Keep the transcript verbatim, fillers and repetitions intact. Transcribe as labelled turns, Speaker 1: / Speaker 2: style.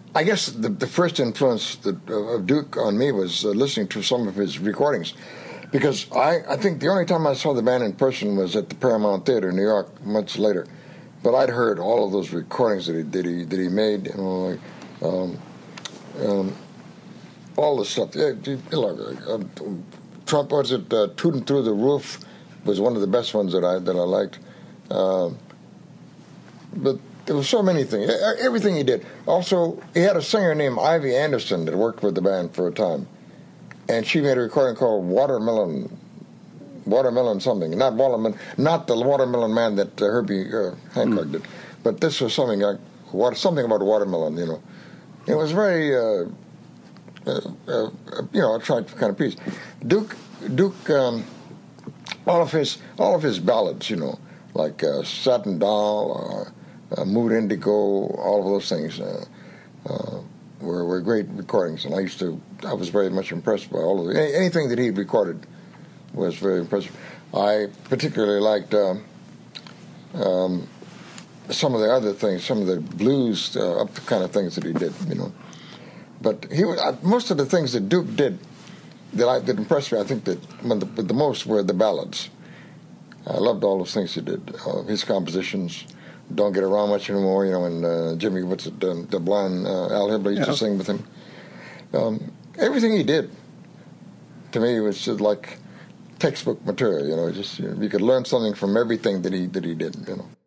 Speaker 1: I guess the, the first influence that, uh, of Duke on me was uh, listening to some of his recordings, because I, I think the only time I saw the band in person was at the Paramount Theater in New York months later. But I'd heard all of those recordings that he that he, that he made, you know, like, um, um, all the stuff. Yeah, look, uh, Trump, was it uh, Tootin' Through the Roof was one of the best ones that I that I liked. Uh, but there were so many things, everything he did. Also, he had a singer named Ivy Anderson that worked with the band for a time, and she made a recording called Watermelon, Watermelon something, not Watermelon, not the Watermelon Man that uh, Herbie uh, Hancock mm. did, but this was something like water, something about watermelon. You know, it was very, uh, uh, uh, you know, attractive kind of piece. Duke, Duke, um, all of his, all of his ballads, you know, like uh, Satin Doll or uh, Mood Indigo, all of those things uh, uh, were were great recordings, and I used to, I was very much impressed by all of it. Any, anything that he recorded was very impressive. I particularly liked um, um, some of the other things, some of the blues uh, up kind of things that he did, you know. But he was, uh, most of the things that Duke did that I that impressed me, I think that one of the, the most were the ballads. I loved all those things he did. Uh, his compositions don't get around much anymore, you know. And uh, Jimmy, what's it, uh, the blind uh, Al Hibley used yeah. to sing with him. Um, everything he did, to me, was just like textbook material, you know. Just you, know, you could learn something from everything that he that he did, you know.